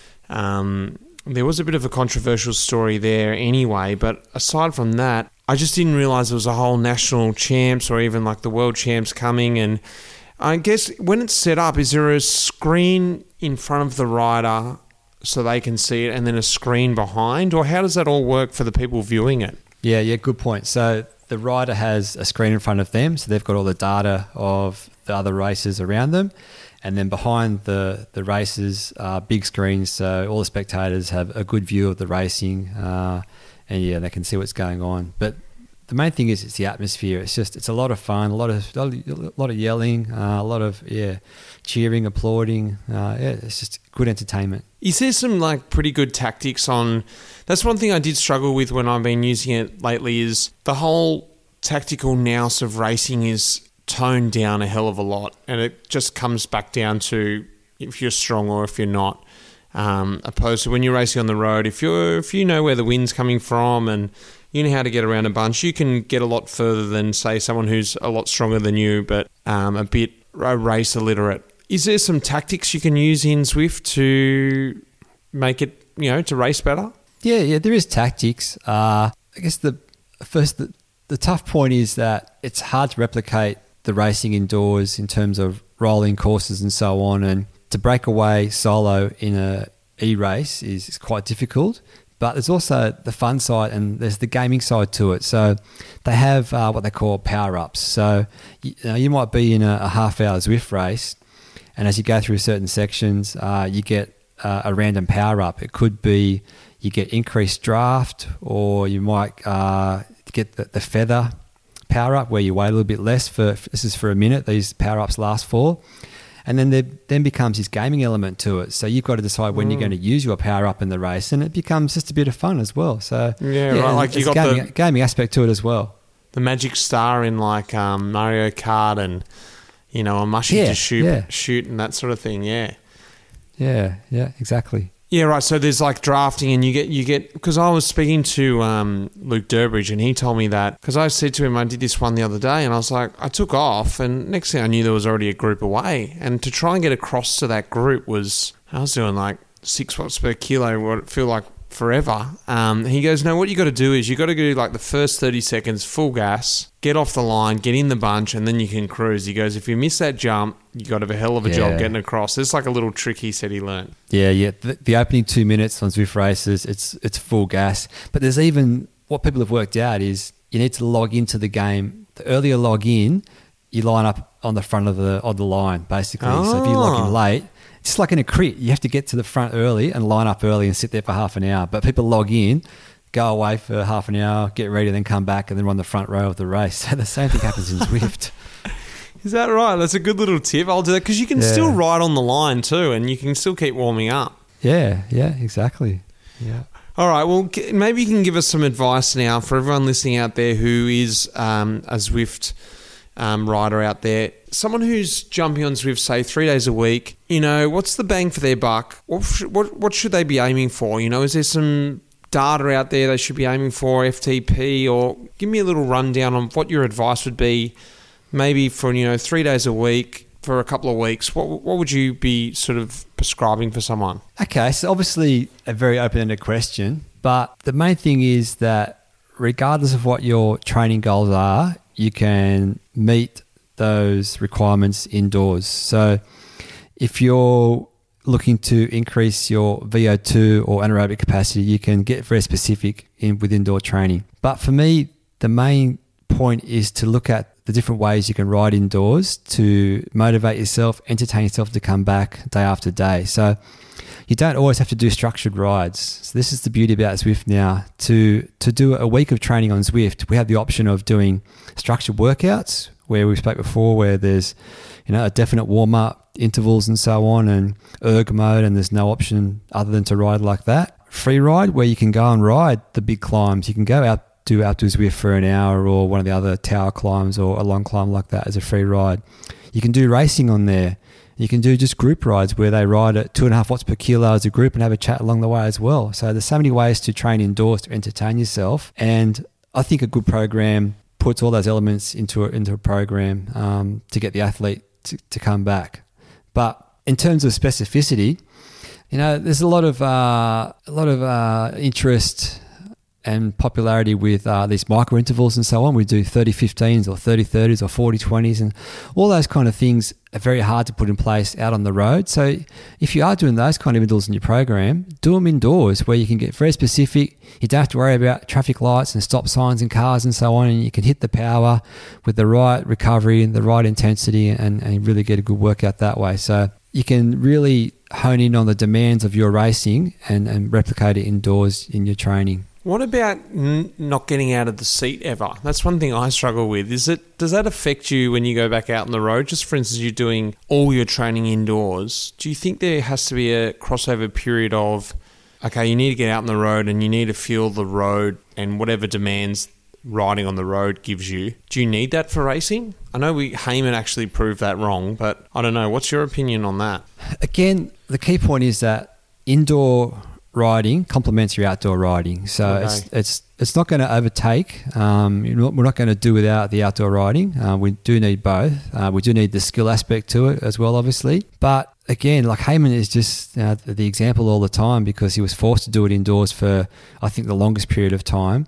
Speaker 1: um, there was a bit of a controversial story there anyway, but aside from that, I just didn't realise there was a whole national champs or even like the world champs coming. And I guess when it's set up, is there a screen in front of the rider so they can see it and then a screen behind? Or how does that all work for the people viewing it?
Speaker 3: Yeah, yeah, good point. So the rider has a screen in front of them, so they've got all the data of the other racers around them. And then behind the, the races are big screens, so all the spectators have a good view of the racing, uh, and yeah, they can see what's going on. But the main thing is it's the atmosphere. It's just it's a lot of fun, a lot of a lot of yelling, uh, a lot of yeah, cheering, applauding. Uh, yeah, it's just good entertainment.
Speaker 1: Is there some like pretty good tactics on? That's one thing I did struggle with when I've been using it lately. Is the whole tactical nous of racing is toned down a hell of a lot, and it just comes back down to if you're strong or if you're not. Um, opposed to when you're racing on the road, if you're if you know where the wind's coming from and you know how to get around a bunch, you can get a lot further than say someone who's a lot stronger than you, but um, a bit race illiterate. Is there some tactics you can use in Zwift to make it, you know, to race better?
Speaker 3: Yeah, yeah, there is tactics. Uh, I guess the first the, the tough point is that it's hard to replicate the racing indoors in terms of rolling courses and so on, and to break away solo in a e-race is, is quite difficult. But there's also the fun side and there's the gaming side to it. So they have uh, what they call power-ups. So you, you know, you might be in a, a half-hour Zwift race, and as you go through certain sections, uh, you get uh, a random power-up. It could be you get increased draft, or you might uh, get the, the feather power up where you wait a little bit less for, this is for a minute, these power ups last for, and then there then becomes this gaming element to it. So you've got to decide when mm. you're going to use your power up in the race, and it becomes just a bit of fun as well. So
Speaker 1: yeah, yeah right. Like you got
Speaker 3: gaming,
Speaker 1: the
Speaker 3: gaming aspect to it as well.
Speaker 1: The magic star in like um, Mario Kart, and you know a mushy
Speaker 3: yeah,
Speaker 1: to shoot,
Speaker 3: yeah.
Speaker 1: shoot, and that sort of thing. Yeah,
Speaker 3: yeah, yeah, exactly.
Speaker 1: Yeah, right. So there's like drafting, and you get you get because I was speaking to um, Luke Durbridge, and he told me that because I said to him I did this one the other day, and I was like I took off, and next thing I knew there was already a group away, and to try and get across to that group was I was doing like six watts per kilo, what it feel like forever. Um, he goes, no, what you got to do is you got to do like the first thirty seconds full gas, get off the line, get in the bunch, and then you can cruise. He goes, if you miss that jump, you got to have a hell of a
Speaker 3: yeah.
Speaker 1: job getting across. It's like a little trick he said he learned.
Speaker 3: Yeah, yeah. The, the opening two minutes on Zwift races, it's it's full gas. But there's even what people have worked out is you need to log into the game. The earlier log in, you line up on the front of the of the line basically. Oh. So if you log in late, it's like in a crit. You have to get to the front early and line up early and sit there for half an hour. But people log in, go away for half an hour, get ready, then come back and then run the front row of the race. So the same thing happens in Zwift.
Speaker 1: Is that right? That's a good little tip. I'll do that because you can yeah. still ride on the line too, and you can still keep warming up.
Speaker 3: Yeah, yeah, exactly. Yeah.
Speaker 1: All right. Well, maybe you can give us some advice now for everyone listening out there who is um, a Zwift um, rider out there. Someone who's jumping on Zwift, say, three days a week, you know, what's the bang for their buck? What, what, what should they be aiming for? You know, is there some data out there they should be aiming for, F T P, or give me a little rundown on what your advice would be, maybe for, you know, three days a week for a couple of weeks. What, what would you be sort of prescribing for someone?
Speaker 3: Okay, so obviously a very open-ended question, but the main thing is that regardless of what your training goals are, you can meet those requirements indoors. So if you're looking to increase your V O two or anaerobic capacity, you can get very specific in with indoor training. But for me, the main point is to look at the different ways you can ride indoors to motivate yourself, entertain yourself to come back day after day. So you don't always have to do structured rides. So this is the beauty about Zwift now. To to do a week of training on Zwift, we have the option of doing structured workouts, where we spoke before, where there's, you know, a definite warm-up, intervals and so on, and erg mode, and there's no option other than to ride like that. Free ride, where you can go and ride the big climbs. You can go out, do Outdoor Zwift for an hour, or one of the other tower climbs, or a long climb like that as a free ride. You can do racing on there. You can do just group rides where they ride at two and a half watts per kilo as a group and have a chat along the way as well. So there's so many ways to train indoors to entertain yourself. And I think a good program puts all those elements into a, into a program um, to get the athlete to, to come back. But in terms of specificity, you know, there's a lot of uh, a lot of uh, interest and popularity with uh, these micro intervals and so on. We do thirty fifteens or thirty thirties or forty twenties, and all those kind of things are very hard to put in place out on the road. So if you are doing those kind of intervals in your program, do them indoors where you can get very specific. You don't have to worry about traffic lights and stop signs and cars and so on, and you can hit the power with the right recovery and the right intensity and, and really get a good workout that way. So you can really hone in on the demands of your racing and, and replicate it indoors in your training.
Speaker 1: What about n- not getting out of the seat ever? That's one thing I struggle with. Is it does that affect you when you go back out on the road? Just for instance, you're doing all your training indoors. Do you think there has to be a crossover period of, okay, you need to get out on the road and you need to feel the road and whatever demands riding on the road gives you? Do you need that for racing? I know we Heyman actually proved that wrong, but I don't know. What's your opinion on that?
Speaker 3: Again, the key point is that indoor riding complements your outdoor riding, so okay. it's it's it's not going to overtake. Um, we're not going to do without the outdoor riding. Uh, we do need both. Uh, we do need the skill aspect to it as well, obviously. But again, like Heyman is just uh, the example all the time because he was forced to do it indoors for I think the longest period of time.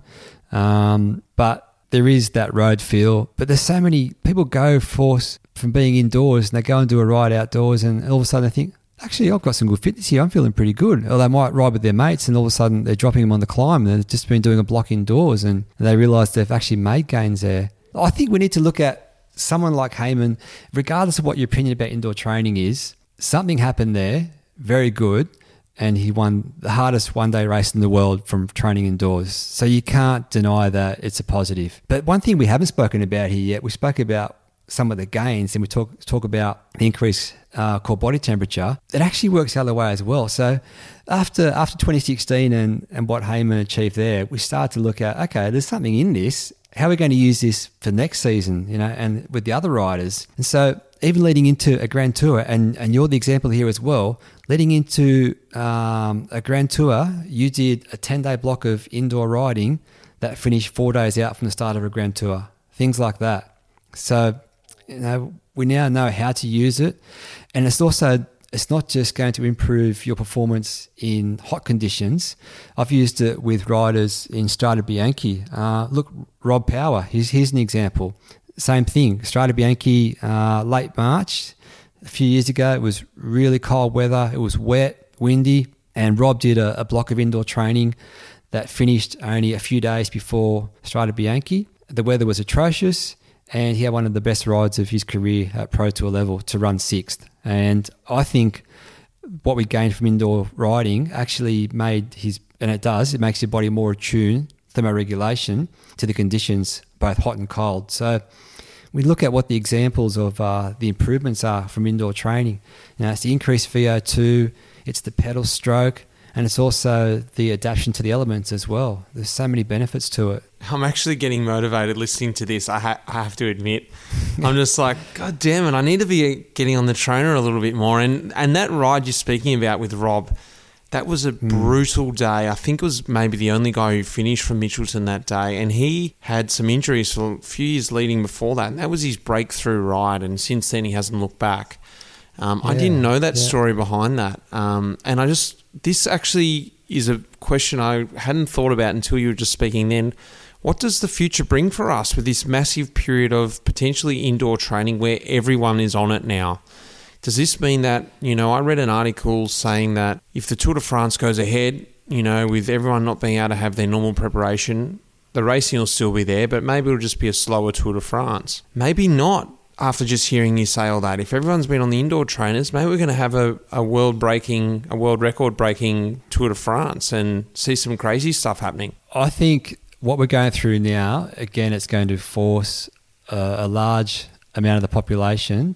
Speaker 3: Um, but there is that road feel. But there's so many people go force from being indoors and they go and do a ride outdoors, and all of a sudden they think, actually, I've got some good fitness here. I'm feeling pretty good. Or they might ride with their mates and all of a sudden they're dropping them on the climb and they've just been doing a block indoors and they realise they've actually made gains there. I think we need to look at someone like Heyman, regardless of what your opinion about indoor training is, something happened there, very good, and he won the hardest one-day race in the world from training indoors. So you can't deny that it's a positive. But one thing we haven't spoken about here yet, we spoke about some of the gains and we talk talk about the increased uh, core body temperature. It actually works the other way as well. So after after twenty sixteen and, and what Heyman achieved there, we started to look at, okay, there's something in this. How are we going to use this for next season, you know, and with the other riders? And so even leading into a Grand Tour, and, and you're the example here as well, leading into um, a Grand Tour, you did a ten-day block of indoor riding that finished four days out from the start of a Grand Tour, things like that. So, you know, we now know how to use it, and it's also it's not just going to improve your performance in hot conditions. I've used it with riders in Strade Bianche. Uh, look, Rob Power, here's, here's an example. Same thing, Strade Bianche, uh, late March. A few years ago, it was really cold weather. It was wet, windy, and Rob did a, a block of indoor training that finished only a few days before Strade Bianche. The weather was atrocious, and he had one of the best rides of his career at Pro Tour level to run sixth. And I think what we gained from indoor riding actually made his, and it does, it makes your body more attuned, thermoregulation, to the conditions, both hot and cold. So we look at what the examples of uh, the improvements are from indoor training. Now, it's the increased V O two, it's the pedal stroke, and it's also the adaptation to the elements as well. There's so many benefits to it.
Speaker 1: I'm actually getting motivated listening to this. I, ha- I have to admit, I'm just like, God damn it! I need to be getting on the trainer a little bit more. And and that ride you're speaking about with Rob, that was a mm. brutal day. I think it was maybe the only guy who finished from Mitchelton that day, and he had some injuries for a few years leading before that. And that was his breakthrough ride, and since then he hasn't looked back. Um, yeah, I didn't know that yeah. story behind that, um, and I just this actually is a question I hadn't thought about until you were just speaking then. What does the future bring for us with this massive period of potentially indoor training where everyone is on it now? Does this mean that, you know, I read an article saying that if the Tour de France goes ahead, you know, with everyone not being able to have their normal preparation, the racing will still be there, but maybe it'll just be a slower Tour de France. Maybe not after just hearing you say all that. If everyone's been on the indoor trainers, maybe we're going to have a, a world-breaking, a world record-breaking Tour de France and see some crazy stuff happening.
Speaker 3: I think what we're going through now, again, it's going to force a, a large amount of the population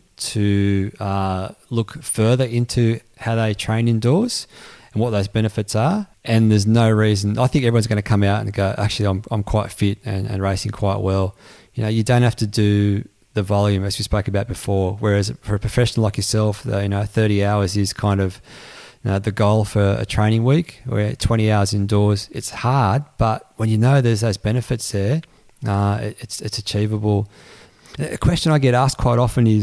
Speaker 3: to uh, look further into how they train indoors and what those benefits are. And there's no reason, I think everyone's going to come out and go, actually, I'm I'm quite fit and, and racing quite well. You know, you don't have to do the volume as we spoke about before, whereas for a professional like yourself, the, you know, thirty hours is kind of, you know, the goal for a training week, where twenty hours indoors, it's hard, but when you know there's those benefits there, uh, it, it's it's achievable. A question I get asked quite often is,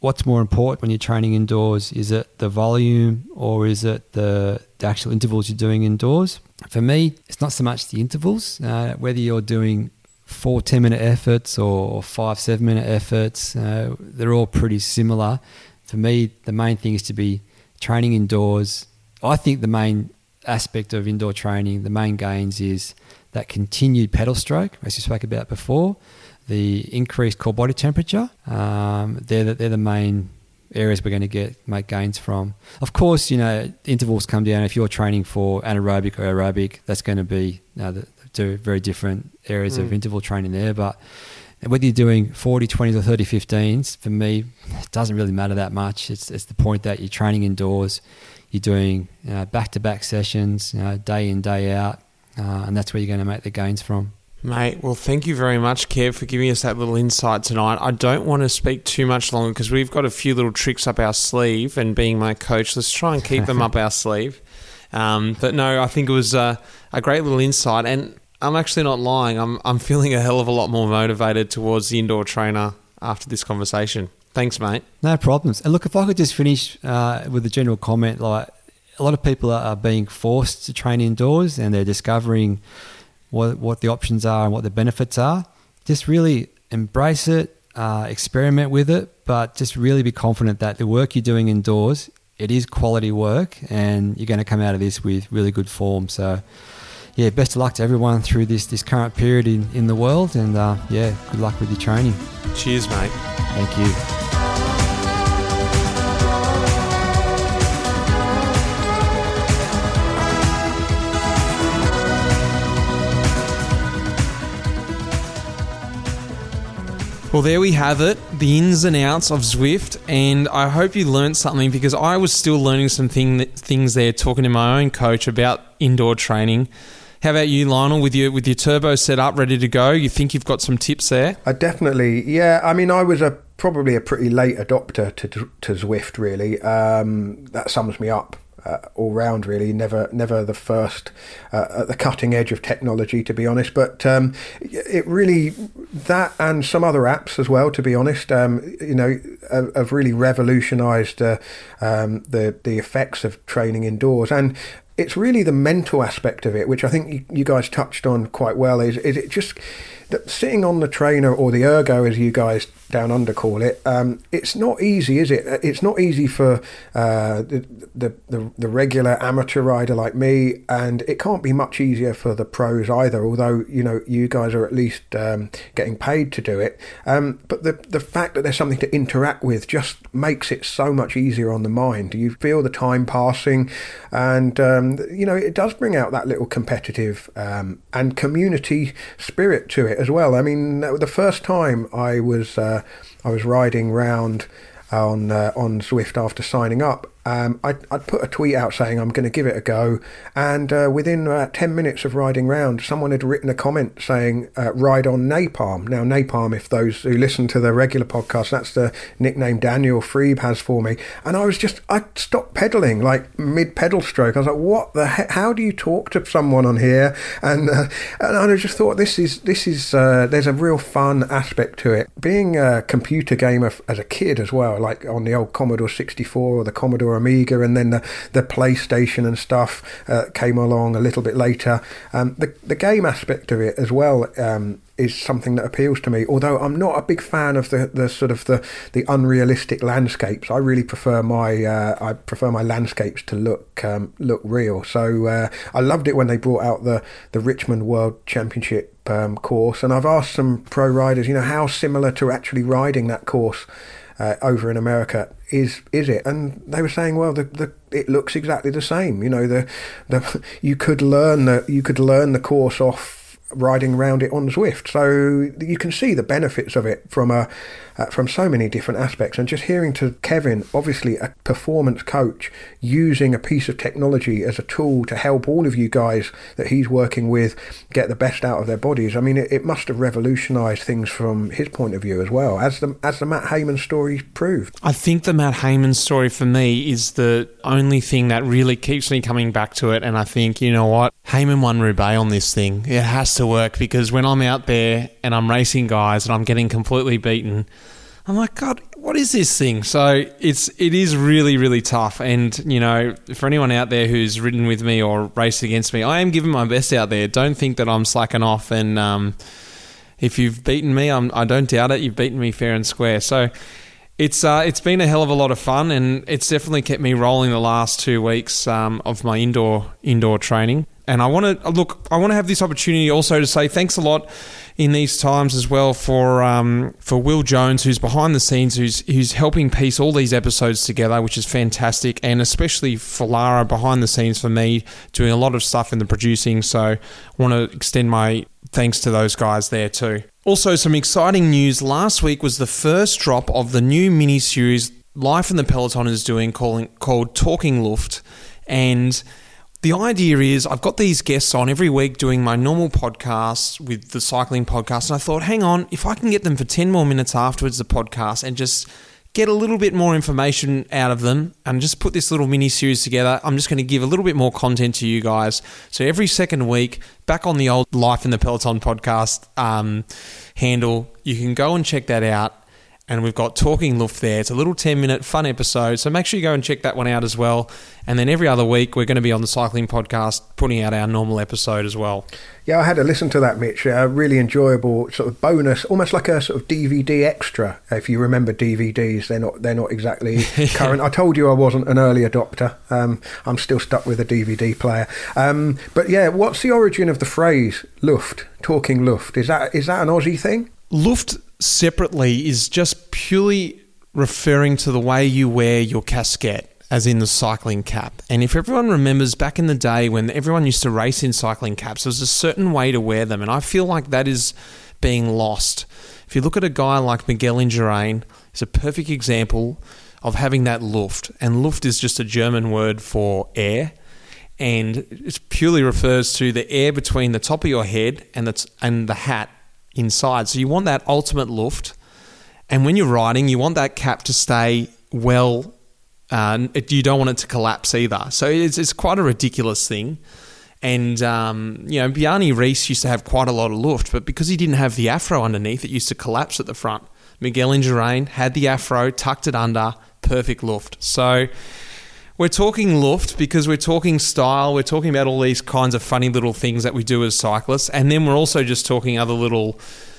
Speaker 3: what's more important when you're training indoors? Is it the volume or is it the, the actual intervals you're doing indoors? For me, it's not so much the intervals, uh, whether you're doing four ten-minute efforts or five seven-minute efforts, uh, they're all pretty similar. For me, the main thing is to be training indoors. I think the main aspect of indoor training, the main gains is that continued pedal stroke, as you spoke about before, the increased core body temperature. Um, they're, the, they're the main areas we're going to get make gains from. Of course, you know, intervals come down. If you're training for anaerobic or aerobic, that's going to be you know, the, two very different areas mm. of interval training there. But whether you're doing forty, twenties or thirty, fifteens, for me, it doesn't really matter that much. It's it's the point that you're training indoors, you're doing you know, back-to-back sessions, you know, day in, day out, uh, and that's where you're going to make the gains from.
Speaker 1: Mate, well, thank you very much, Kev, for giving us that little insight tonight. I don't want to speak too much longer because we've got a few little tricks up our sleeve, and being my coach, let's try and keep them up our sleeve. Um, but no, I think it was uh, a great little insight, and I'm actually not lying. I'm I'm feeling a hell of a lot more motivated towards the indoor trainer after this conversation. Thanks, mate.
Speaker 3: No problems. And look, if I could just finish uh, with a general comment, like a lot of people are being forced to train indoors and they're discovering what what the options are and what the benefits are. Just really embrace it, uh, experiment with it, but just really be confident that the work you're doing indoors, it is quality work and you're going to come out of this with really good form. So yeah, best of luck to everyone through this this current period in, in the world, and uh, yeah, good luck with your training.
Speaker 1: Cheers, mate.
Speaker 3: Thank you.
Speaker 1: Well, there we have it, the ins and outs of Zwift, and I hope you learned something because I was still learning some thing, things there, talking to my own coach about indoor training. How about you, Lionel, with your with your turbo set up, ready to go? You think you've got some tips there?
Speaker 2: I definitely, yeah. I mean, I was a probably a pretty late adopter to to Zwift, really. Um, that sums me up. Uh, all round, really. Never never the first uh, at the cutting edge of technology, to be honest, but um, it really, that and some other apps as well, to be honest, um, you know, have, have really revolutionised uh, um, the the effects of training indoors. And it's really the mental aspect of it, which I think you, you guys touched on quite well, is, is it just that sitting on the trainer, or the ergo as you guys down under call it, um, it's not easy, is it? It's not easy for uh, the, the, the, the regular amateur rider like me, and it can't be much easier for the pros either, although, you know, you guys are at least um, getting paid to do it. Um, but the, the fact that there's something to interact with just makes it so much easier on the mind. You feel the time passing, and, um, you know, it does bring out that little competitive um, and community spirit to it as well. I mean, the first time I was uh, I was riding round on uh, on Zwift after signing up, um, I'd, I'd put a tweet out saying I'm going to give it a go, and uh, within uh, ten minutes of riding round, someone had written a comment saying uh, ride on Napalm. Now Napalm, if those who listen to the regular podcast, that's the nickname Daniel Freeb has for me. And I was just, I stopped pedaling like mid pedal stroke. I was like, what the heck, how do you talk to someone on here? And uh, and I just thought, this is this is uh, there's a real fun aspect to it. Being a computer gamer as a kid as well, like on the old Commodore sixty-four or the Commodore Amiga, and then the, the PlayStation and stuff uh, came along a little bit later. Um, the, the game aspect of it as well um, is something that appeals to me, although I'm not a big fan of the, the sort of the, the unrealistic landscapes. I really prefer my uh, I prefer my landscapes to look um, look real. So uh, I loved it when they brought out the, the Richmond World Championship um, course, and I've asked some pro riders, you know, how similar to actually riding that course Uh, over in America is is it? And they were saying, well, the, the it looks exactly the same. You know, the the you could learn the you could learn the course off riding around it on Zwift, so you can see the benefits of it from a uh, from so many different aspects. And just hearing to Kevin, obviously a performance coach, using a piece of technology as a tool to help all of you guys that he's working with get the best out of their bodies. I mean, it, it must have revolutionised things from his point of view as well, as the as the Matt Hayman story proved.
Speaker 1: I think the Matt Hayman story for me is the only thing that really keeps me coming back to it, and I think, you know what, Hayman won Roubaix on this thing. It has to work, because when I'm out there and I'm racing guys and I'm getting completely beaten, I'm like, God, what is this thing? So it's it is really, really tough. And, you know, for anyone out there who's ridden with me or raced against me, I am giving my best out there. Don't think that I'm slacking off. And um, if you've beaten me, I'm, I don't doubt it. You've beaten me fair and square. So it's uh, it's been a hell of a lot of fun, and it's definitely kept me rolling the last two weeks um, of my indoor indoor training. And I want to look. I want to have this opportunity also to say thanks a lot in these times as well for um, for Will Jones, who's behind the scenes, who's who's helping piece all these episodes together, which is fantastic, and especially for Lara behind the scenes for me, doing a lot of stuff in the producing. So I want to extend my thanks to those guys there too. Also, some exciting news. Last week was the first drop of the new mini-series Life in the Peloton is doing called, called Talking Luft. And the idea is I've got these guests on every week doing my normal podcast with the cycling podcast. And I thought, hang on, if I can get them for ten more minutes afterwards, the podcast, and just get a little bit more information out of them and just put this little mini series together, I'm just going to give a little bit more content to you guys. So every second week, back on the old Life in the Peloton podcast um, handle, you can go and check that out. And we've got Talking Luft there. It's a little ten-minute fun episode, so make sure you go and check that one out as well. And then every other week, we're going to be on the Cycling Podcast, putting out our normal episode as well.
Speaker 2: Yeah, I had to listen to that, Mitch. A really enjoyable sort of bonus, almost like a sort of D V D extra. If you remember D V Ds, they're not they're not exactly current. I told you I wasn't an early adopter. Um, I'm still stuck with a D V D player. Um, but yeah, what's the origin of the phrase Luft? Talking Luft. Is that is that an Aussie thing?
Speaker 1: Luft separately is just purely referring to the way you wear your casquette, as in the cycling cap. And if everyone remembers back in the day when everyone used to race in cycling caps, there was a certain way to wear them. And I feel like that is being lost. If you look at a guy like Miguel Indurain, he's a perfect example of having that Luft. And Luft is just a German word for air. And it purely refers to the air between the top of your head and the, and the hat inside. So you want that ultimate Luft. And when you're riding, you want that cap to stay well. Uh, it, you don't want it to collapse either. So it's, it's quite a ridiculous thing. And, um, you know, Bjarne Riis used to have quite a lot of Luft, but because he didn't have the afro underneath, it used to collapse at the front. Miguel Indurain had the afro, tucked it under, perfect Luft. So we're talking Luft because we're talking style. We're talking about all these kinds of funny little things that we do as cyclists. And then we're also just talking other little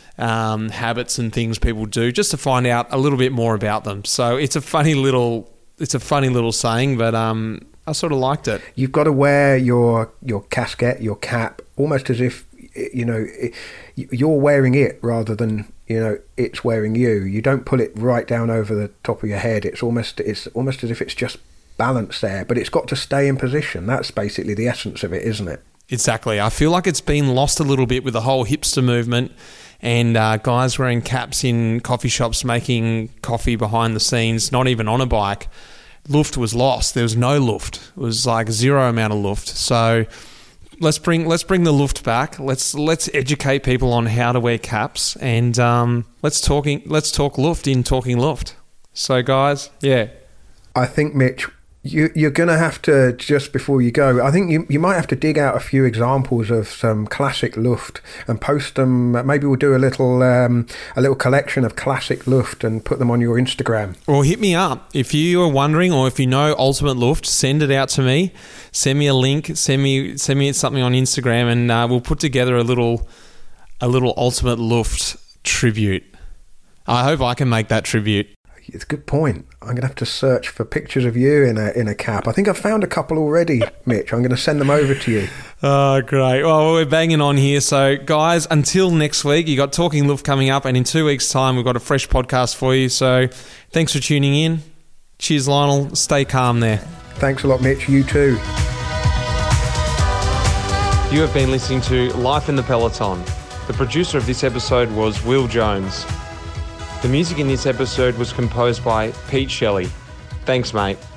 Speaker 1: um, habits and things people do just to find out a little bit more about them. So it's a funny little, it's a funny little saying, but um, I sort of liked it.
Speaker 2: You've got to wear your, your casquette, your cap, almost as if, you know, you're wearing it rather than, you know, it's wearing you. You don't pull it right down over the top of your head. It's almost, it's almost as if it's just balance there, but it's got to stay in position. That's basically the essence of it, isn't it?
Speaker 1: Exactly. I feel like it's been lost a little bit with the whole hipster movement and uh, guys wearing caps in coffee shops making coffee behind the scenes, not even on a bike. Luft was lost. There was no Luft. It was like zero amount of Luft. So let's bring let's bring the Luft back. Let's let's educate people on how to wear caps, and um, let's talking let's talk Luft in Talking Luft. So guys, yeah.
Speaker 2: I think, Mitch, You, you're going to have to, just before you go, I think you you might have to dig out a few examples of some classic Luft and post them. Maybe we'll do a little um, a little collection of classic Luft and put them on your Instagram.
Speaker 1: Or hit me up. If you are wondering or if you know Ultimate Luft, send it out to me. Send me a link. Send me send me something on Instagram, and uh, we'll put together a little a little Ultimate Luft tribute. I hope I can make that tribute.
Speaker 2: It's a good point. I'm going to have to search for pictures of you in a in a cap. I think I've found a couple already, Mitch. I'm going to send them over to you.
Speaker 1: Oh, great. Well, we're banging on here. So, guys, until next week, you got Talking Luft coming up, and in two weeks' time, we've got a fresh podcast for you. So, thanks for tuning in. Cheers, Lionel. Stay calm there.
Speaker 2: Thanks a lot, Mitch. You too.
Speaker 1: You have been listening to Life in the Peloton. The producer of this episode was Will Jones. The music in this episode was composed by Pete Shelley. Thanks, mate.